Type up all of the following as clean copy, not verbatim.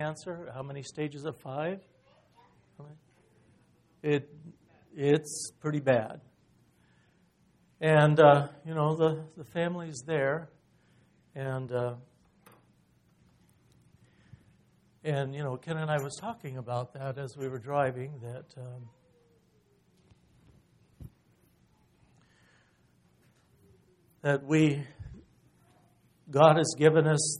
cancer. How many stages of 5? It's pretty bad. And, the family's there. And Ken and I was talking about that as we were driving, that God has given us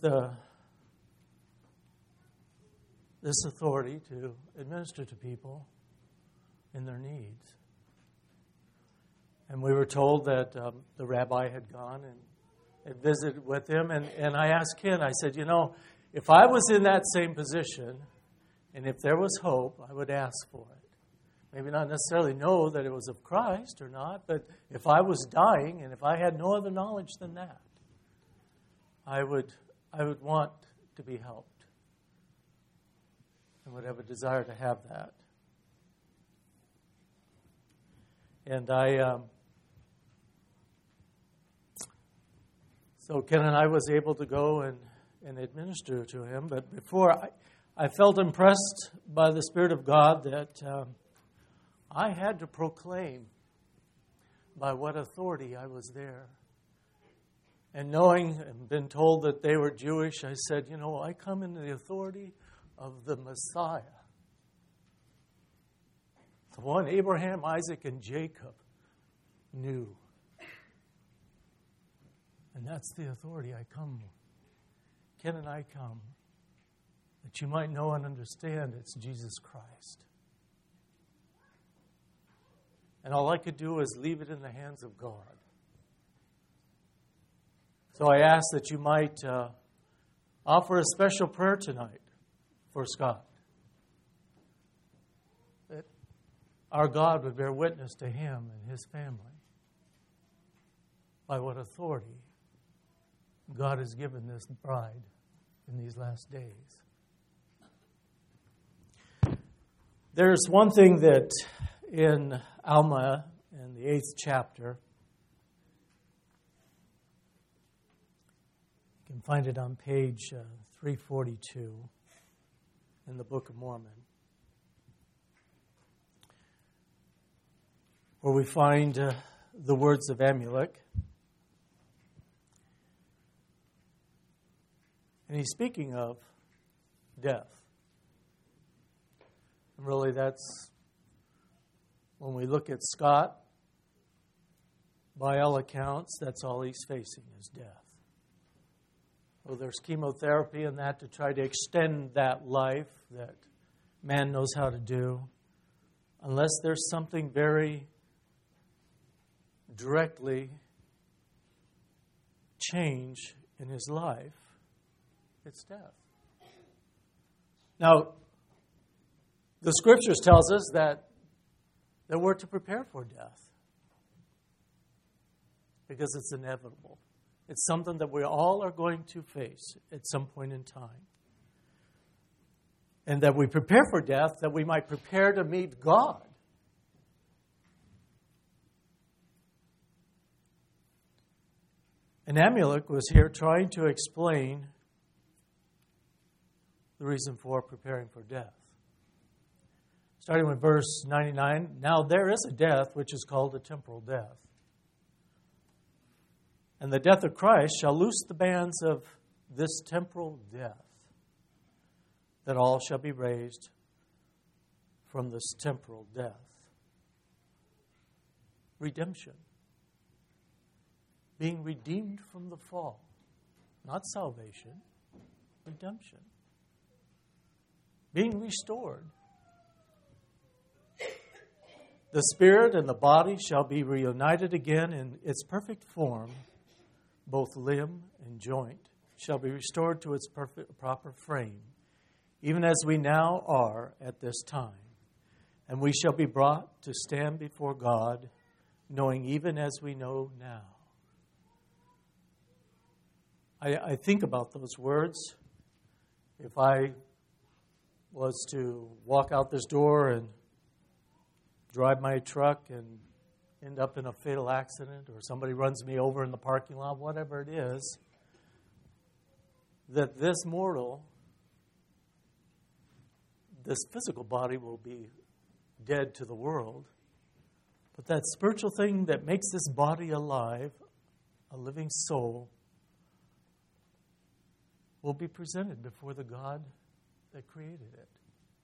this authority to administer to people in their needs. And we were told that the rabbi had gone and had visited with him. And I asked Ken, I said, if I was in that same position, and if there was hope, I would ask for it. Maybe not necessarily know that it was of Christ or not, but if I was dying and if I had no other knowledge than that, I would want to be helped and would have a desire to have that. And so Ken and I was able to go and administer to him, but before I felt impressed by the Spirit of God that I had to proclaim by what authority I was there. And knowing and been told that they were Jewish, I said, I come in the authority of the Messiah. The one Abraham, Isaac, and Jacob knew. And that's the authority I come with. Ken and I come that you might know and understand it's Jesus Christ. And all I could do is leave it in the hands of God. So I ask that you might offer a special prayer tonight for Scott. That our God would bear witness to him and his family by what authority God has given this bride in these last days. There's one thing that in Alma, in the 8th chapter, you can find it on page 342 in the Book of Mormon, where we find the words of Amulek. And he's speaking of death. And really that's, when we look at Scott, by all accounts, that's all he's facing is death. Well, there's chemotherapy and that to try to extend that life that man knows how to do. Unless there's something very directly change in his life, it's death. Now, the Scriptures tells us that we're to prepare for death because it's inevitable. It's something that we all are going to face at some point in time. And that we prepare for death that we might prepare to meet God. And Amulek was here trying to explain the reason for preparing for death. Starting with verse 99, now there is a death which is called a temporal death. And the death of Christ shall loose the bands of this temporal death, that all shall be raised from this temporal death. Redemption. Being redeemed from the fall. Not salvation, redemption. Being restored. The spirit and the body shall be reunited again in its perfect form. Both limb and joint shall be restored to its proper frame, even as we now are at this time. And we shall be brought to stand before God, knowing even as we know now. I think about those words. If I was to walk out this door and drive my truck and end up in a fatal accident, or somebody runs me over in the parking lot, whatever it is, that this mortal this physical body will be dead to the world. But that spiritual thing that makes this body alive, a living soul, will be presented before the God that created it.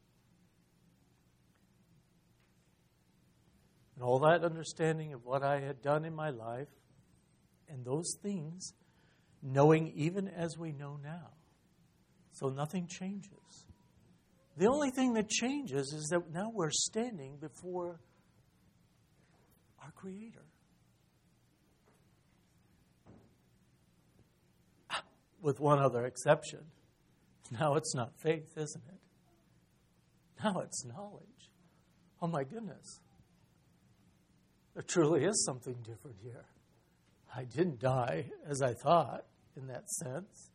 And all that understanding of what I had done in my life, and those things, knowing even as we know now. So nothing changes. The only thing that changes is that now we're standing before our Creator. With one other exception. Now it's not faith, isn't it? Now it's knowledge. Oh my goodness. There truly is something different here. I didn't die as I thought in that sense.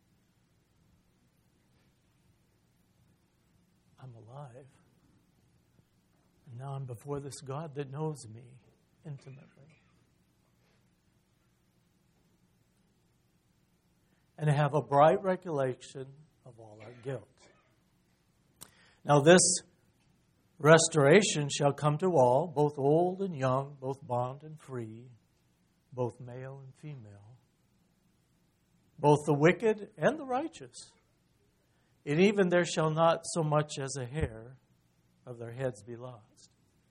I'm alive. And now I'm before this God that knows me intimately. And have a bright recollection of all our guilt. Now this restoration shall come to all, both old and young, both bond and free, both male and female, both the wicked and the righteous. And even there shall not so much as a hair of their heads be lost.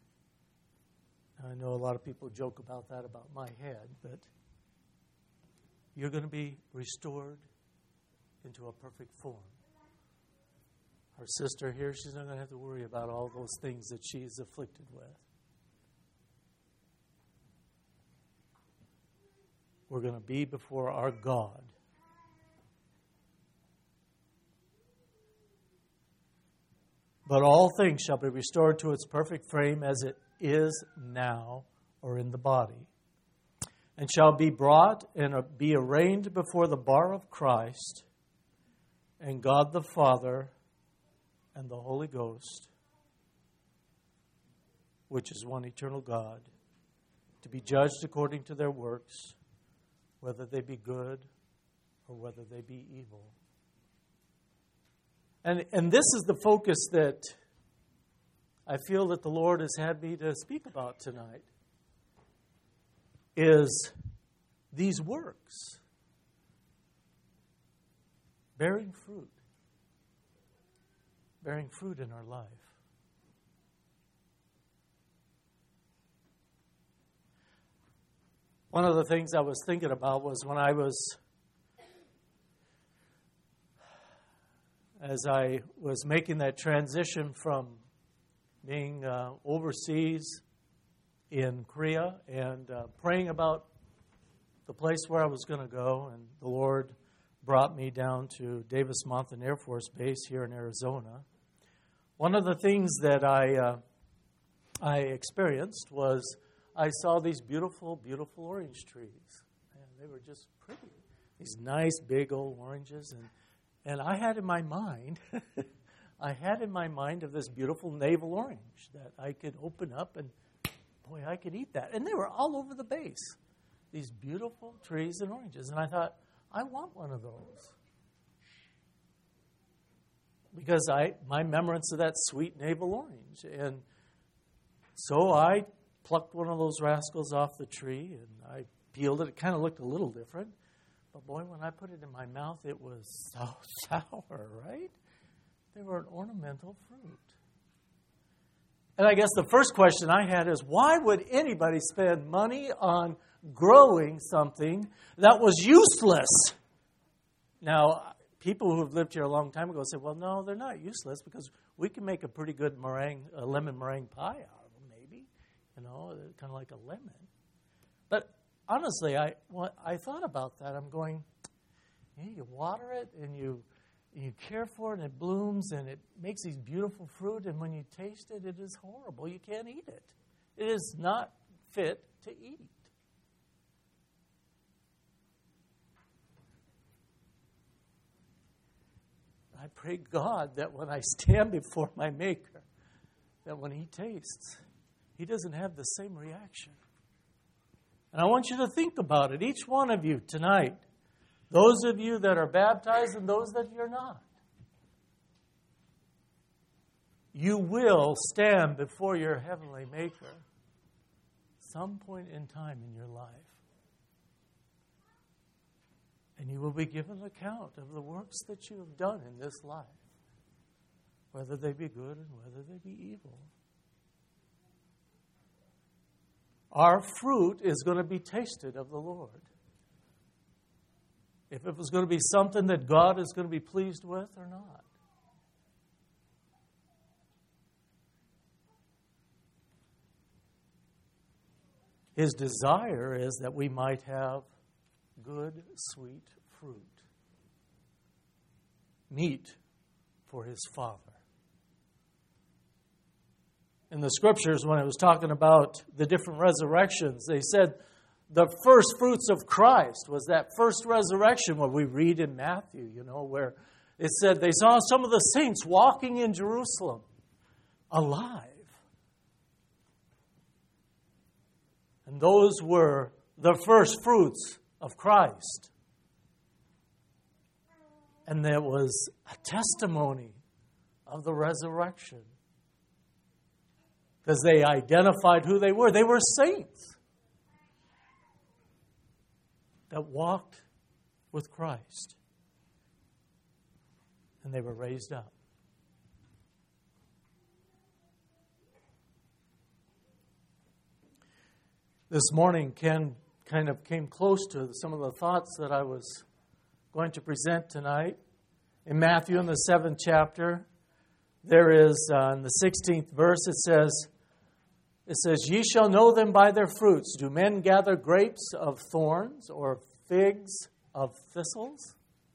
I know a lot of people joke about that, about my head, but you're going to be restored into a perfect form. Our sister here, she's not going to have to worry about all those things that she's afflicted with. We're going to be before our God. But all things shall be restored to its perfect frame as it is now, or in the body, and shall be brought and be arraigned before the bar of Christ, and God the Father and the Holy Ghost, which is one eternal God, to be judged according to their works, whether they be good or whether they be evil. And this is the focus that I feel that the Lord has had me to speak about tonight, is these works, bearing fruit in our life. One of the things I was thinking about was when as I was making that transition from being overseas in Korea and praying about the place where I was going to go, and the Lord brought me down to Davis-Monthan Air Force Base here in Arizona. One of the things that I experienced was I saw these beautiful, beautiful orange trees. And they were just pretty. These nice, big old oranges. And I had in my mind, of this beautiful navel orange that I could open up and, boy, I could eat that. And they were all over the base. These beautiful trees and oranges. And I thought, I want one of those. Because my remembrance of that sweet navel orange. And so I plucked one of those rascals off the tree and I peeled it. It kind of looked a little different. But boy, when I put it in my mouth, it was so sour, right? They were an ornamental fruit. And I guess the first question I had is, why would anybody spend money on growing something that was useless? Now, people who have lived here a long time ago say, well, no, they're not useless because we can make a pretty good lemon meringue pie out of them, maybe. You know, kind of like a lemon. But honestly, I thought about that. I'm going, you water it and you care for it and it blooms and it makes these beautiful fruit, and when you taste it, it is horrible. You can't eat it. It is not fit to eat. I pray God that when I stand before my Maker, that when He tastes, He doesn't have the same reaction. And I want you to think about it, each one of you tonight, those of you that are baptized and those that you're not. you will stand before your heavenly Maker some point in time in your life. And you will be given account of the works that you have done in this life, whether they be good and whether they be evil. Our fruit is going to be tasted of the Lord. If it was going to be something that God is going to be pleased with or not. His desire is that we might have good, sweet fruit. Meat for His Father. In the Scriptures, when it was talking about the different resurrections, they said the first fruits of Christ was that first resurrection where we read in Matthew, where it said they saw some of the saints walking in Jerusalem alive. And those were the first fruits of Christ. And there was a testimony of the resurrection. Because they identified who they were. They were saints that walked with Christ. And they were raised up. This morning, Ken kind of came close to some of the thoughts that I was going to present tonight. In Matthew, in the 7th chapter, there is, in the 16th verse, it says, "Ye shall know them by their fruits. Do men gather grapes of thorns or figs of thistles?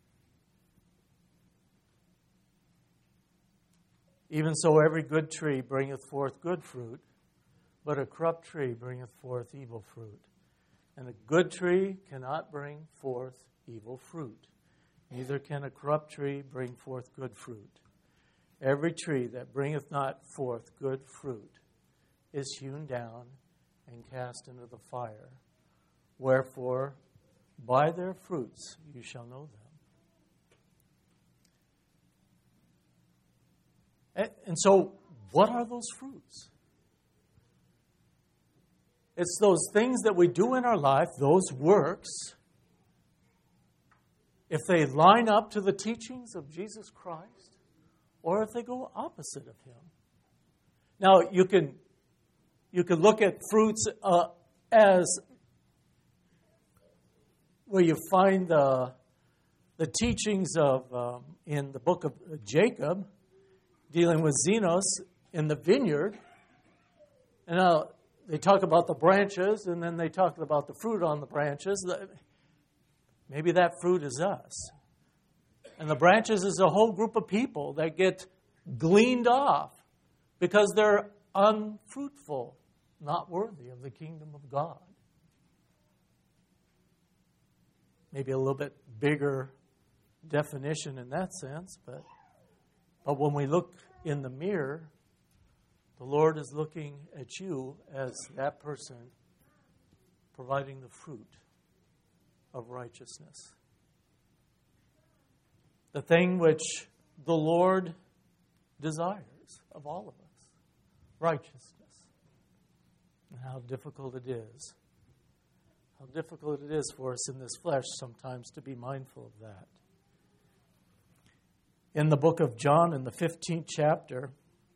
Even so every good tree bringeth forth good fruit, but a corrupt tree bringeth forth evil fruit. And a good tree cannot bring forth evil fruit. Neither can a corrupt tree bring forth good fruit. Every tree that bringeth not forth good fruit is hewn down and cast into the fire. Wherefore, by their fruits you shall know them." And so, what are those fruits? It's those things that we do in our life, those works, if they line up to the teachings of Jesus Christ, or if they go opposite of Him. Now, you can look at fruits as where you find the teachings of in the book of Jacob, dealing with Zenos in the vineyard. And now they talk about the branches, and then they talk about the fruit on the branches. Maybe that fruit is us. And the branches is a whole group of people that get gleaned off because they're unfruitful, not worthy of the kingdom of God. Maybe a little bit bigger definition in that sense, but when we look in the mirror, the Lord is looking at you as that person providing the fruit of righteousness. The thing which the Lord desires of all of us. Righteousness. And how difficult it is. How difficult it is for us in this flesh sometimes to be mindful of that. In the book of John, in the 15th chapter,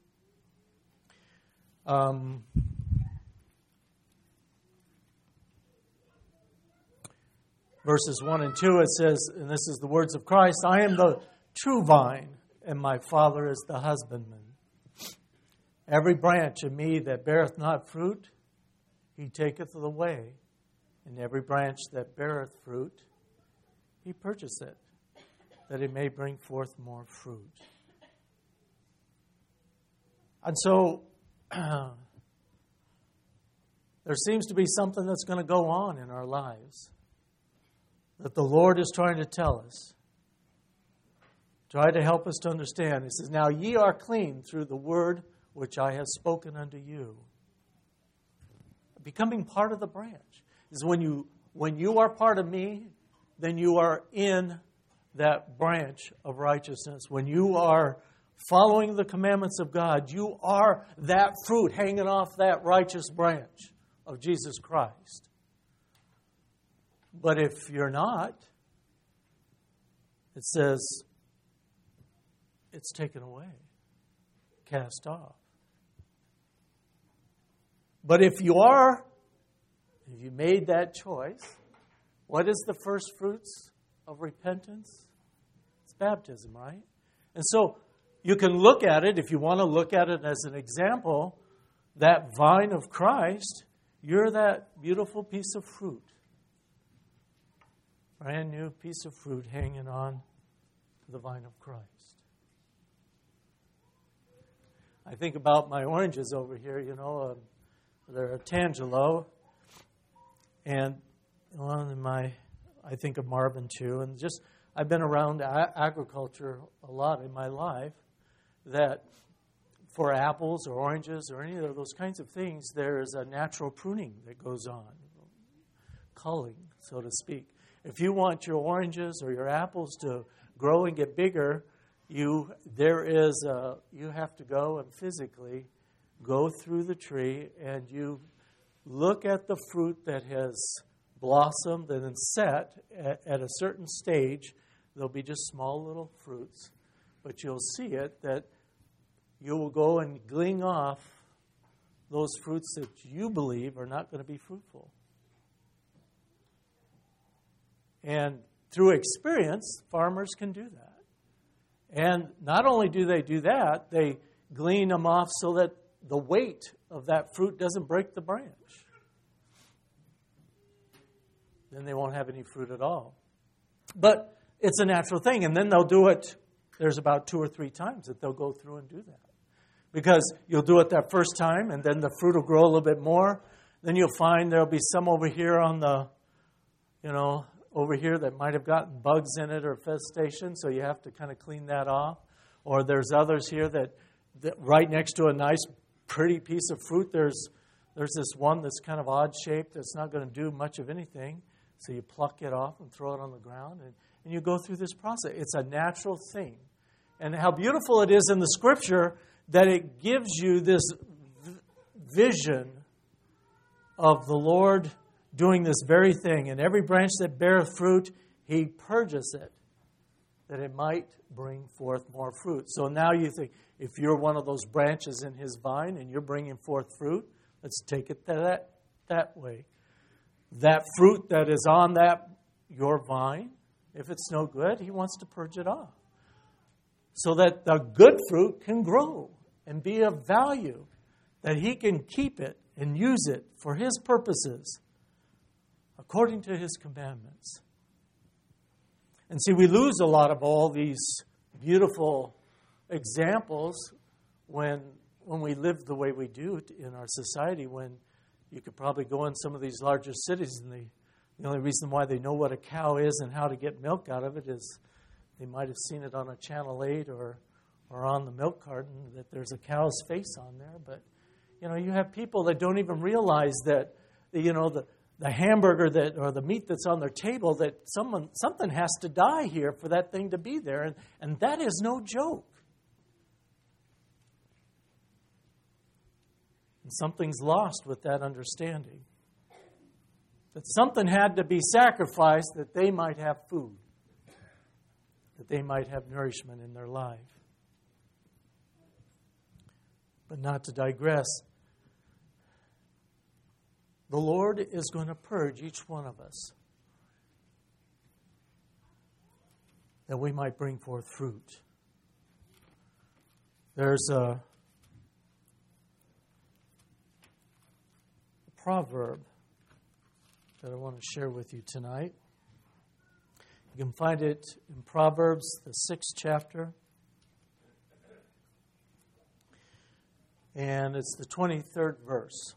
verses 1 and 2, it says, and this is the words of Christ, "I am the true vine, and my Father is the husbandman. Every branch in me that beareth not fruit, He taketh away. And every branch that beareth fruit, He purchaseth, that it may bring forth more fruit." And so, there seems to be something that's going to go on in our lives that the Lord is trying to tell us. Try to help us to understand. He says, "Now ye are clean through the word which I have spoken unto you." Becoming part of the branch is when you are part of me, then you are in that branch of righteousness. When you are following the commandments of God, you are that fruit hanging off that righteous branch of Jesus Christ. But if you're not, it says it's taken away, cast off. But if you are, if you made that choice, what is the first fruits of repentance? It's baptism, right? And so you can look at it, if you want to look at it as an example, that vine of Christ, you're that beautiful piece of fruit. Brand new piece of fruit hanging on to the vine of Christ. I think about my oranges over here, they're a Tangelo. And I think of Marvin too. And I've been around agriculture a lot in my life, that for apples or oranges or any of those kinds of things, there is a natural pruning that goes on, culling, so to speak. If you want your oranges or your apples to grow and get bigger, you have to go and physically go through the tree, and you look at the fruit that has blossomed and then set at a certain stage. There'll be just small little fruits, but you'll see it that you will go and glean off those fruits that you believe are not going to be fruitful. And through experience, farmers can do that. And not only do they do that, they glean them off so that the weight of that fruit doesn't break the branch. Then they won't have any fruit at all. But it's a natural thing. And then they'll do it, there's about 2 or 3 times that they'll go through and do that. Because you'll do it that first time, and then the fruit will grow a little bit more. Then you'll find there'll be some over here on the, over here that might have gotten bugs in it or infestation, so you have to kind of clean that off. Or there's others here that right next to a nice, pretty piece of fruit, there's this one that's kind of odd shaped that's not going to do much of anything. So you pluck it off and throw it on the ground, and you go through this process. It's a natural thing. And how beautiful it is in the Scripture that it gives you this vision of the Lord doing this very thing. And every branch that beareth fruit, He purges it, that it might bring forth more fruit. So now you think, if you're one of those branches in His vine and you're bringing forth fruit, let's take it that way. That fruit that is on your vine, if it's no good, He wants to purge it off, so that the good fruit can grow and be of value, that He can keep it and use it for His purposes, according to His commandments. And see, we lose a lot of all these beautiful examples when we live the way we do in our society, when you could probably go in some of these larger cities, and the only reason why they know what a cow is and how to get milk out of it is they might have seen it on a Channel 8 or on the milk carton that there's a cow's face on there. But, you have people that don't even realize that, the hamburger or the meat that's on their table, that something has to die here for that thing to be there. And that is no joke. And something's lost with that understanding. That something had to be sacrificed that they might have food, that they might have nourishment in their life. But not to digress, the Lord is going to purge each one of us, that we might bring forth fruit. There's a proverb that I want to share with you tonight. You can find it in Proverbs, the 6th chapter. And it's the 23rd verse.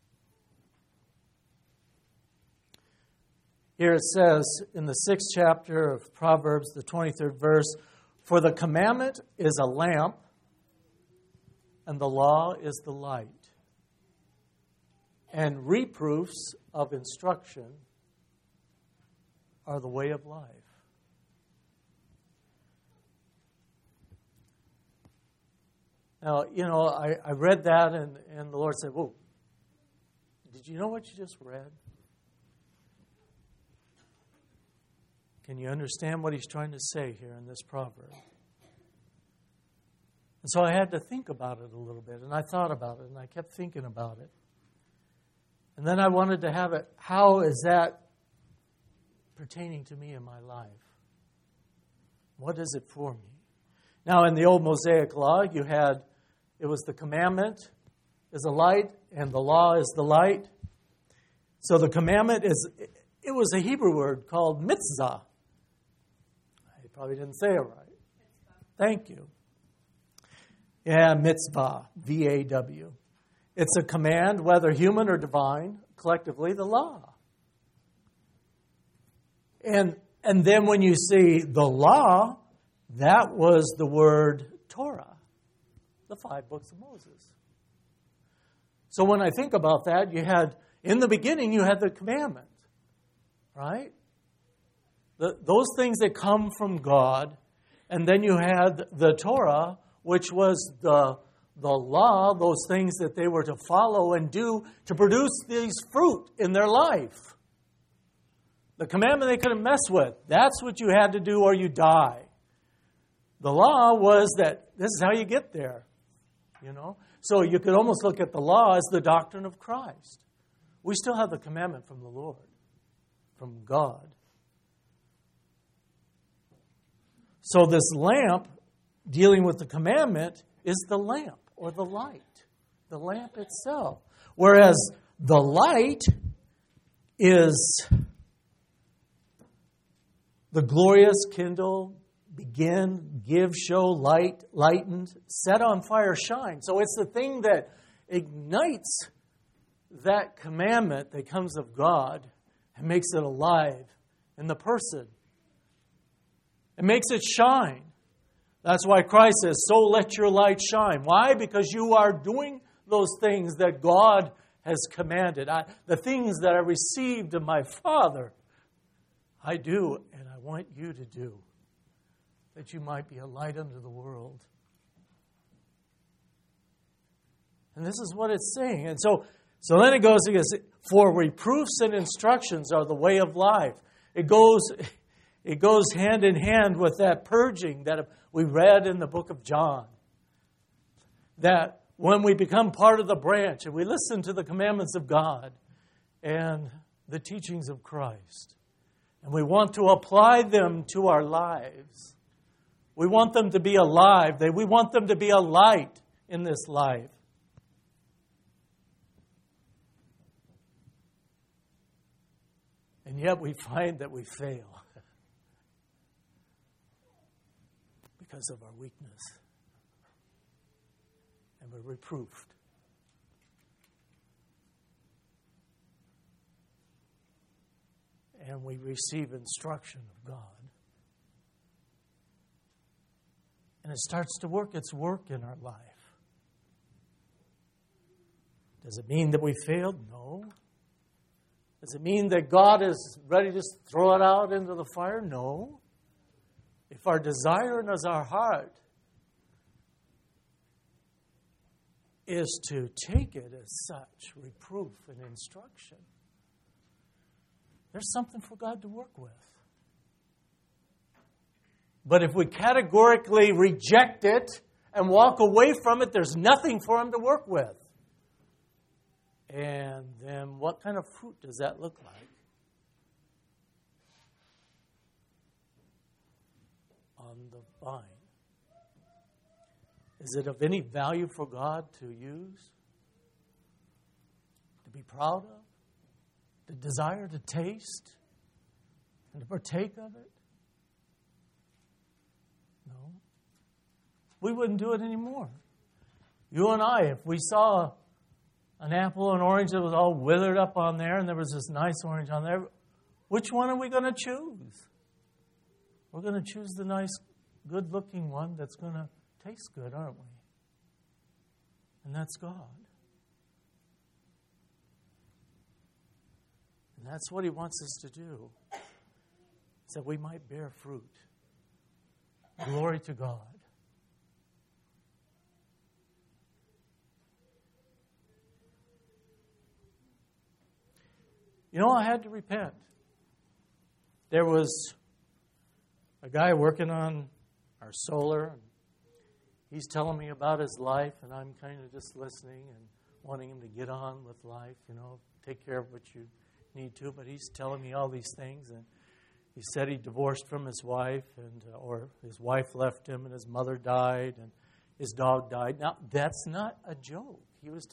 Here it says in the 6th chapter of Proverbs, the 23rd verse, "For the commandment is a lamp, and the law is the light. And reproofs of instruction are the way of life." Now, I read that, and the Lord said, whoa, did you know what you just read? Can you understand what he's trying to say here in this proverb? And so I had to think about it a little bit, and I thought about it, and I kept thinking about it. And then I wanted to have it, how is that pertaining to me in my life? What is it for me? Now, in the old Mosaic law, it was the commandment is a light, and the law is the light. So the commandment it was a Hebrew word called mitzvah. I probably didn't say it right. Thank you. Yeah, mitzvah, V-A-W. It's a command, whether human or divine, collectively the law. And then when you see the law, that was the word Torah, the 5 books of Moses. So when I think about that, in the beginning, you had the commandment, right? Those things that come from God. And then you had the Torah, which was the law, those things that they were to follow and do to produce these fruit in their life. The commandment they couldn't mess with. That's what you had to do or you die. The law was that this is how you get there. So you could almost look at the law as the doctrine of Christ. We still have the commandment from the Lord, from God. So this lamp, dealing with the commandment, is the lamp or the light, the lamp itself. Whereas the light is the glorious, kindle, begin, give, show, light, lightened, set on fire, shine. So it's the thing that ignites that commandment that comes of God and makes it alive in the person. It makes it shine. That's why Christ says, so let your light shine. Why? Because you are doing those things that God has commanded. The things that I received of my Father, I do, and I want you to do, that you might be a light unto the world. And this is what it's saying. And so then it goes, for reproofs and instructions are the way of life. It goes hand in hand with that purging that we read in the book of John. That when we become part of the branch and we listen to the commandments of God and the teachings of Christ, and we want to apply them to our lives, we want them to be alive. We want them to be a light in this life. And yet we find that we fail because of our weakness. And we're reproofed. And we receive instruction of God. And it starts to work its work in our life. Does it mean that we failed? No. Does it mean that God is ready to throw it out into the fire? No. If our desire and as our heart is to take it as such, reproof and instruction, there's something for God to work with. But if we categorically reject it and walk away from it, there's nothing for Him to work with. And then what kind of fruit does that look like? On the vine. Is it of any value for God to use? To be proud of? To desire to taste? And to partake of it? No. We wouldn't do it anymore. You and I, if we saw an apple or an orange that was all withered up on there and there was this nice orange on there, which one are we going to choose? We're going to choose the nice, good-looking one that's going to taste good, aren't we? And that's God. And that's what He wants us to do, so that we might bear fruit. Glory to God. I had to repent. There was a guy working on our solar, and he's telling me about his life, and I'm kind of just listening and wanting him to get on with life, take care of what you need to. But he's telling me all these things, and he said he divorced from his wife, or his wife left him, and his mother died, and his dog died. Now, that's not a joke. He was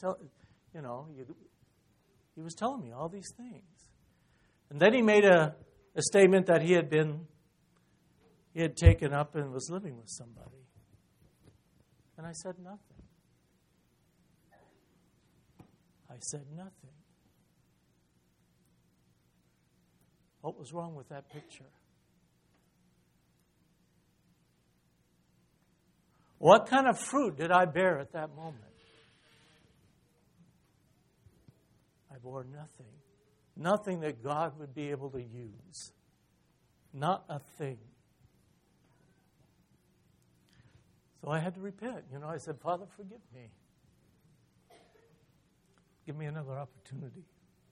he was telling me all these things. And then he made a statement that he had taken up and was living with somebody. And I said nothing. I said nothing. What was wrong with that picture? What kind of fruit did I bear at that moment? I bore nothing. Nothing that God would be able to use. Not a thing. So I had to repent. I said, Father, forgive me. Give me another opportunity.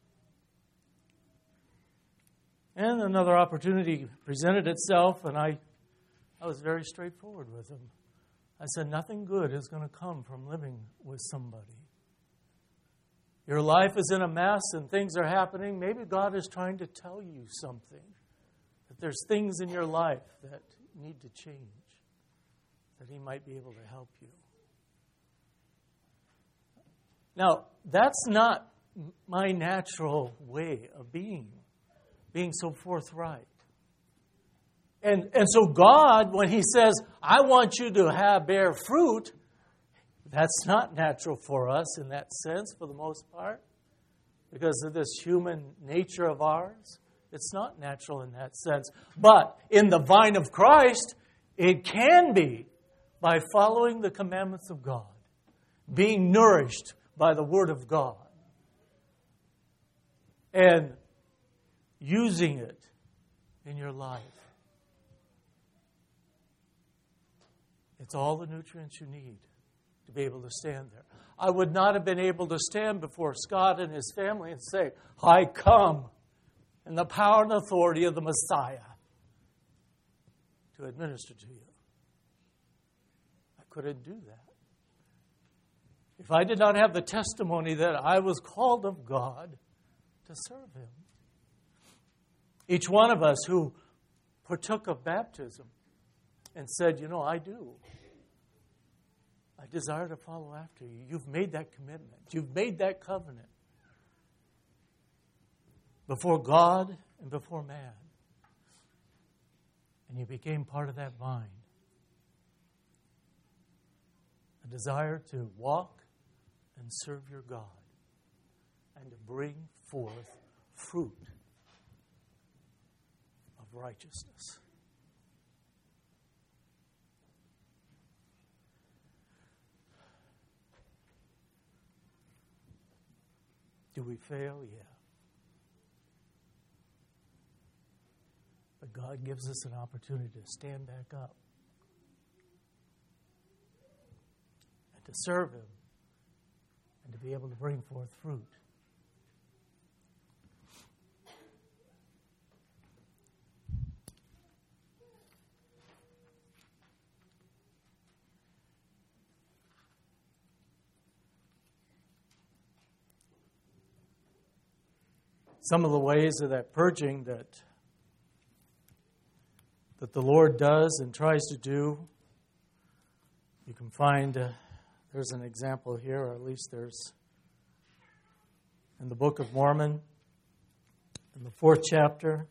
And another opportunity presented itself, and I was very straightforward with him. I said, nothing good is going to come from living with somebody. Your life is in a mess and things are happening. Maybe God is trying to tell you something. That there's things in your life that need to change. That He might be able to help you. Now, that's not my natural way of being so forthright. And so God, when He says, I want you to bear fruit, that's not natural for us in that sense, for the most part, because of this human nature of ours. It's not natural in that sense. But in the vine of Christ, it can be by following the commandments of God, being nourished by the Word of God, and using it in your life. It's all the nutrients you need to be able to stand there. I would not have been able to stand before Scott and his family and say, I come in the power and authority of the Messiah to administer to you. I couldn't do that. If I did not have the testimony that I was called of God to serve Him. Each one of us who partook of baptism and said, I do. I desire to follow after you. You've made that commitment. You've made that covenant before God and before man. And you became part of that vine. A desire to walk and serve your God and to bring forth fruit of righteousness. Do we fail? Yeah. But God gives us an opportunity to stand back up and to serve Him and to be able to bring forth fruit. Some of the ways of that purging that the Lord does and tries to do, you can find, there's an example here, or at least there's in the Book of Mormon, in the 4th chapter.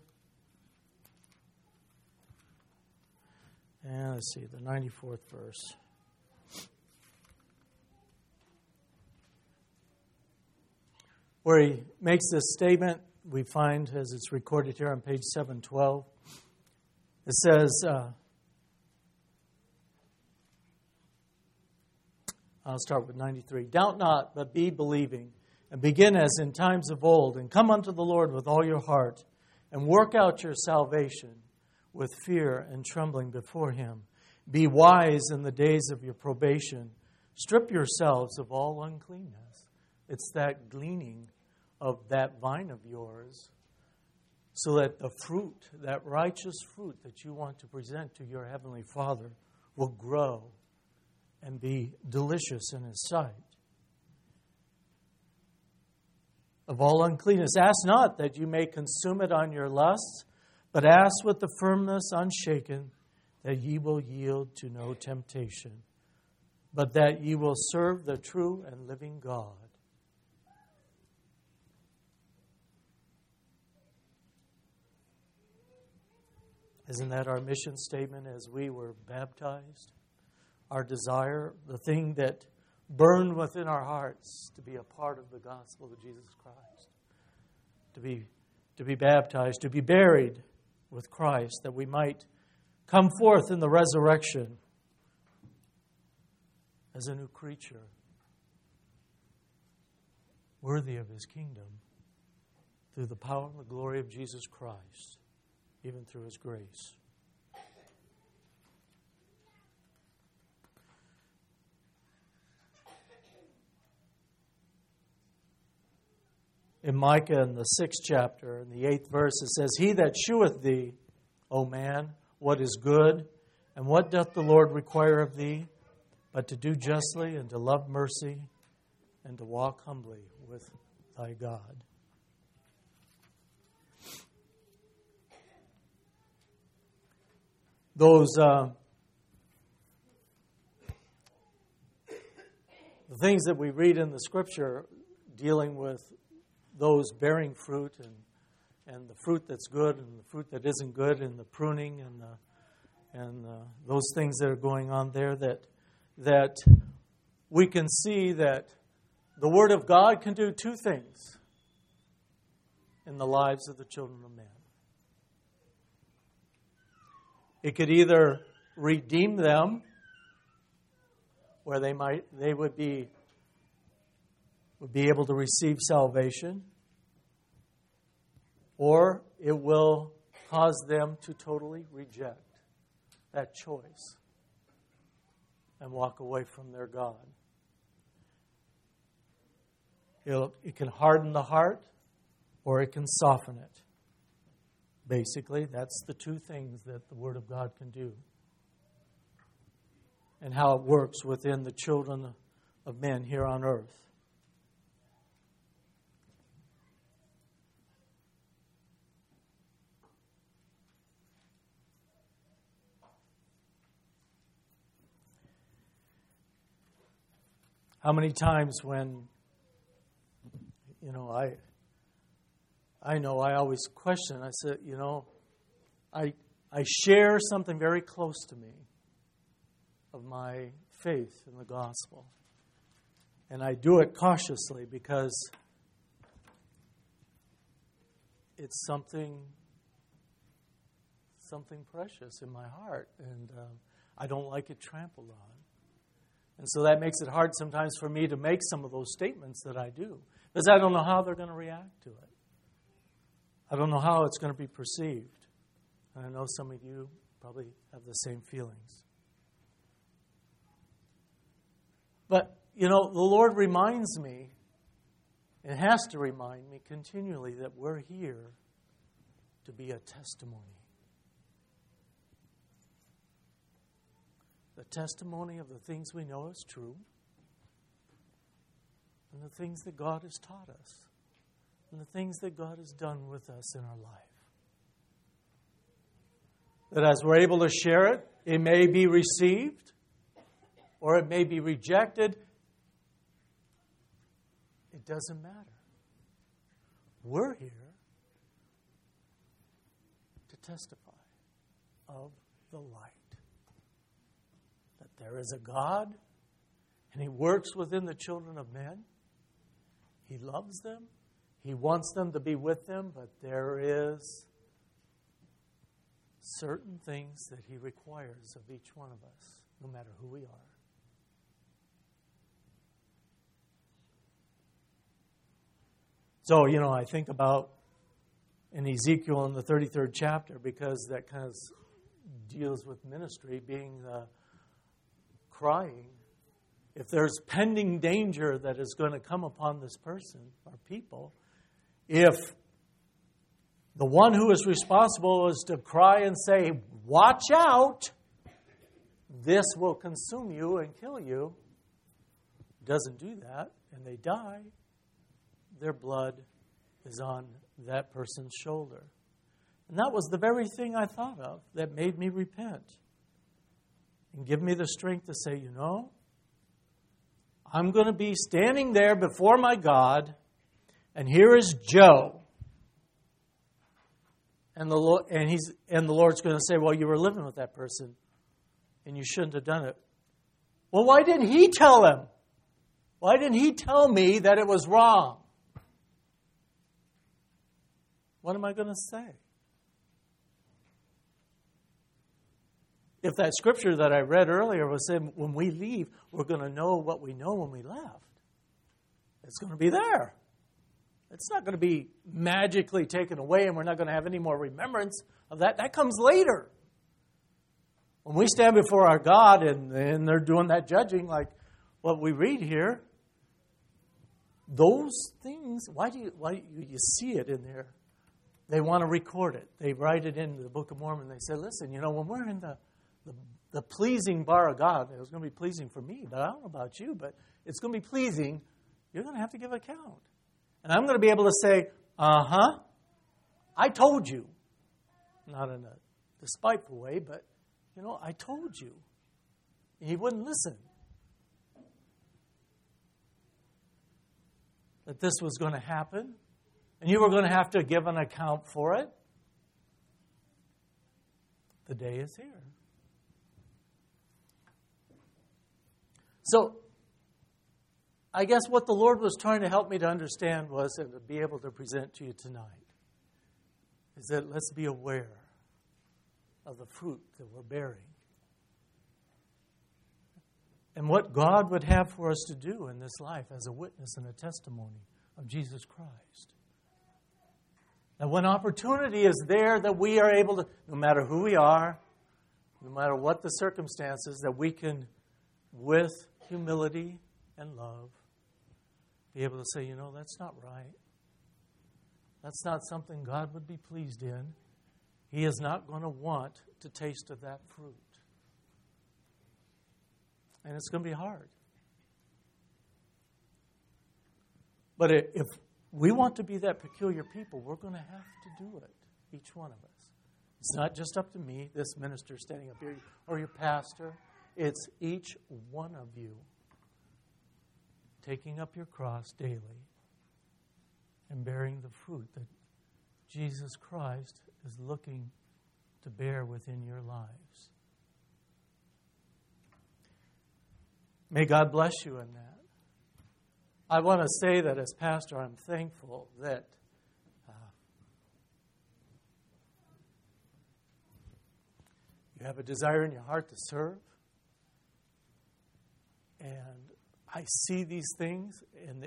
And let's see, the 94th verse. Where he makes this statement, we find, as it's recorded here on page 712, it says, I'll start with 93. Doubt not, but be believing, and begin as in times of old, and come unto the Lord with all your heart, and work out your salvation with fear and trembling before Him. Be wise in the days of your probation. Strip yourselves of all uncleanness. It's that gleaning of that vine of yours, so that the fruit, that righteous fruit that you want to present to your Heavenly Father, will grow and be delicious in His sight. Of all uncleanness, ask not that you may consume it on your lusts, but ask with the firmness unshaken, that ye will yield to no temptation, but that ye will serve the true and living God. Isn't that our mission statement as we were baptized? Our desire, the thing that burned within our hearts to be a part of the gospel of Jesus Christ. To be baptized, to be buried with Christ, that we might come forth in the resurrection as a new creature, worthy of His kingdom, through the power and the glory of Jesus Christ, even through His grace. In Micah, in the 6th chapter, in the 8th verse, it says, He that sheweth thee, O man, what is good, and what doth the Lord require of thee, but to do justly, and to love mercy, and to walk humbly with thy God. Those the things that we read in the Scripture dealing with those bearing fruit and the fruit that's good and the fruit that isn't good, and the pruning and those things that are going on there, that we can see that the Word of God can do two things in the lives of the children of men. It could either redeem them, where they would be able to receive salvation, or it will cause them to totally reject that choice and walk away from their God. It can harden the heart, or it can soften it. Basically, that's the two things that the Word of God can do, and how it works within the children of men here on earth. How many times when, I know I always question, I said, I share something very close to me of my faith in the gospel. And I do it cautiously because it's something precious in my heart, and I don't like it trampled on. And so that makes it hard sometimes for me to make some of those statements that I do, because I don't know how they're going to react to it. I don't know how it's going to be perceived. And I know some of you probably have the same feelings. But, the Lord reminds me, and has to remind me continually, that we're here to be a testimony. The testimony of the things we know is true, and the things that God has taught us, and the things that God has done with us in our life. That as we're able to share it, it may be received, or it may be rejected. It doesn't matter. We're here to testify of the light. There is a God, and He works within the children of men. He loves them. He wants them to be with them, but there is certain things that He requires of each one of us, no matter who we are. So, I think about in Ezekiel in the 33rd chapter, because that kind of deals with ministry being the crying. If there's pending danger that is going to come upon this person or people, if the one who is responsible is to cry and say, watch out, this will consume you and kill you, doesn't do that, and they die, their blood is on that person's shoulder. And that was the very thing I thought of that made me repent and give me the strength to say, you know, I'm going to be standing there before my God, and here is Joe. And the Lord's going to say, well, you were living with that person, and you shouldn't have done it. Well, why didn't he tell him? Why didn't he tell me that it was wrong? What am I going to say? If that scripture that I read earlier was saying when we leave, we're going to know what we know when we left. It's going to be there. It's not going to be magically taken away and we're not going to have any more remembrance of that. That comes later. When we stand before our God and they're doing that judging like what we read here, those things, why do you see it in there? They want to record it. They write it in the Book of Mormon. They say, listen, you know, when we're in the pleasing bar of God, it was going to be pleasing for me, but I don't know about you, but it's going to be pleasing. You're going to have to give account. And I'm going to be able to say, I told you. Not in a despiteful way, but, you know, I told you. And he wouldn't listen. That this was going to happen. And you were going to have to give an account for it. The day is here. So, I guess what the Lord was trying to help me to understand was, and to be able to present to you tonight, is that let's be aware of the fruit that we're bearing. And what God would have for us to do in this life as a witness and a testimony of Jesus Christ. And when opportunity is there that we are able to, no matter who we are, no matter what the circumstances, that we can, with humility and love, be able to say, you know, that's not right. That's not something God would be pleased in. He is not going to want to taste of that fruit. And it's going to be hard. But if we want to be that peculiar people, we're going to have to do it, each one of us. It's not just up to me, this minister standing up here, or your pastor. It's each one of you taking up your cross daily and bearing the fruit that Jesus Christ is looking to bear within your lives. May God bless you in that. I want to say that as pastor, I'm thankful that you have a desire in your heart to serve. And I see these things, and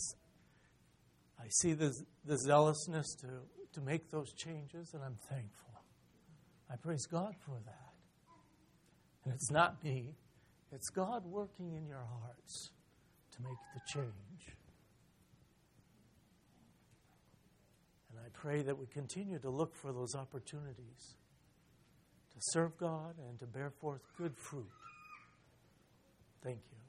I see the zealousness to make those changes, and I'm thankful. I praise God for that. And it's not me. It's God working in your hearts to make the change. And I pray that we continue to look for those opportunities to serve God and to bear forth good fruit. Thank you.